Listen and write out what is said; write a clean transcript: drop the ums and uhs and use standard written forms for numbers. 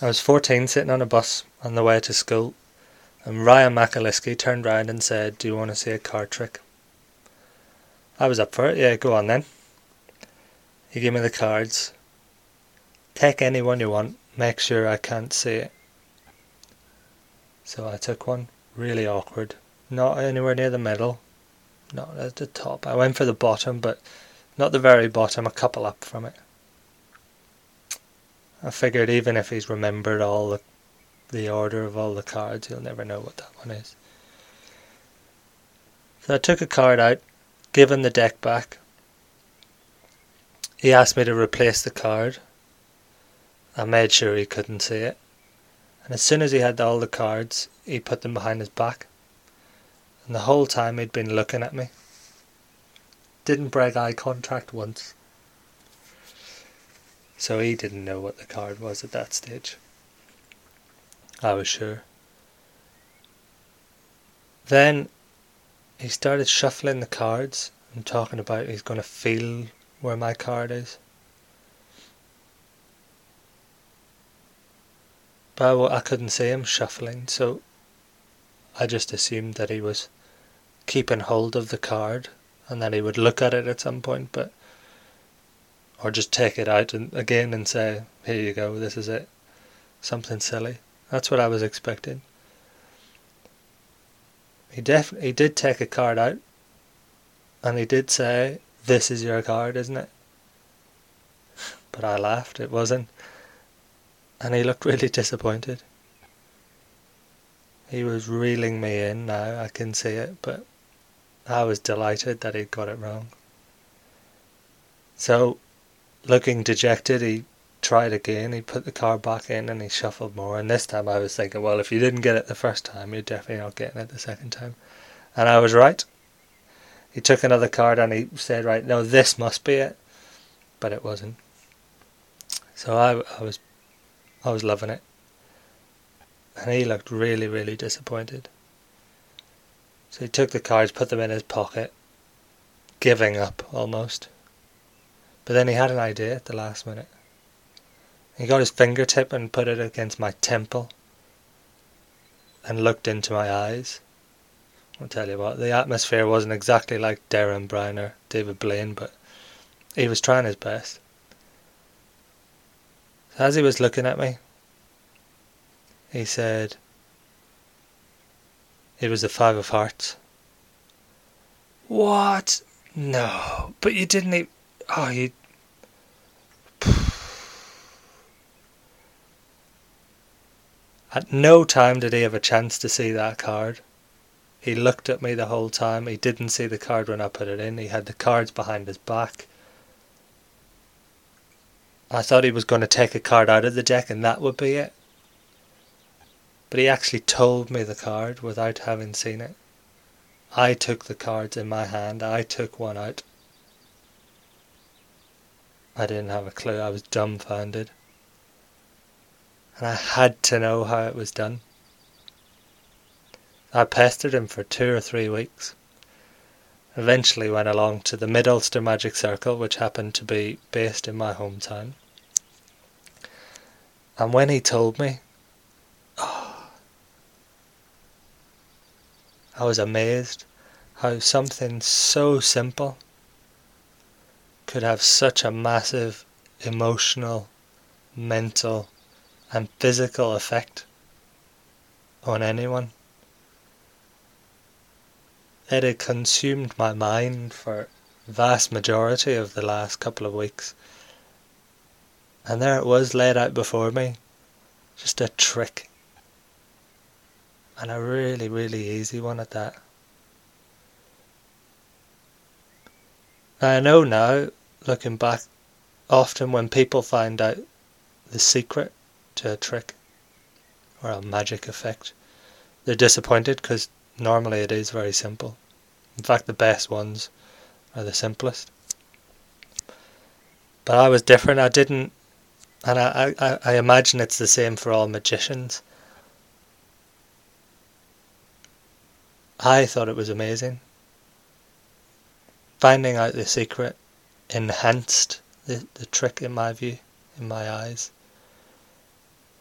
I was 14, sitting on a bus on the way to school, and Ryan McAliskey turned round and said, "Do you want to see a card trick?" I was up for it. "Yeah, go on then." He gave me the cards. "Take any one you want, make sure I can't see it." So I took one, really awkward, not anywhere near the middle, not at the top. I went for the bottom, but not the very bottom, a couple up from it. I figured even if he's remembered all the order of all the cards, he'll never know what that one is. So I took a card out, gave him the deck back. He asked me to replace the card. I made sure he couldn't see it. And as soon as he had all the cards, he put them behind his back. And the whole time he'd been looking at me. Didn't break eye contact once. So he didn't know what the card was at that stage. I was sure. Then he started shuffling the cards and talking about he's going to feel where my card is. But I couldn't see him shuffling, so I just assumed that he was keeping hold of the card and that he would look at it at some point, or just take it out again and say, "Here you go, this is it." Something silly. That's what I was expecting. He did take a card out, and he did say, "This is your card, isn't it?" But I laughed, it wasn't. And he looked really disappointed. He was reeling me in now, I can see it, but I was delighted that he'd got it wrong. So, looking dejected, he tried again. He put the card back in and he shuffled more. And this time I was thinking, well, if you didn't get it the first time, you're definitely not getting it the second time. And I was right. He took another card and he said, "Right, no, this must be it." But it wasn't. So I was loving it. And he looked really, really disappointed. So he took the cards, put them in his pocket, giving up almost. But then he had an idea at the last minute. He got his fingertip and put it against my temple and looked into my eyes. I'll tell you what, the atmosphere wasn't exactly like Derren Brown or David Blaine, but he was trying his best. So as he was looking at me, he said, "It was the 5 of Hearts." What? No, but you didn't even... Oh, you... At no time did he have a chance to see that card. He looked at me the whole time. He didn't see the card when I put it in. He had the cards behind his back. I thought he was going to take a card out of the deck and that would be it. But he actually told me the card without having seen it. I took the cards in my hand. I took one out. I didn't have a clue. I was dumbfounded. And I had to know how it was done. I pestered him for 2 or 3 weeks. Eventually went along to the Mid-Ulster Magic Circle, which happened to be based in my hometown. And when he told me, I was amazed how something so simple could have such a massive emotional, mental and physical effect on anyone. It had consumed my mind for the vast majority of the last couple of weeks. And there it was laid out before me, just a trick. And a really, really easy one at that. I know now, looking back, often when people find out the secret to a trick or a magic effect, they're disappointed because normally it is very simple. In fact, the best ones are the simplest. But I was different. I didn't, and I imagine it's the same for all magicians. I thought it was amazing. Finding out the secret enhanced the trick in my view, in my eyes.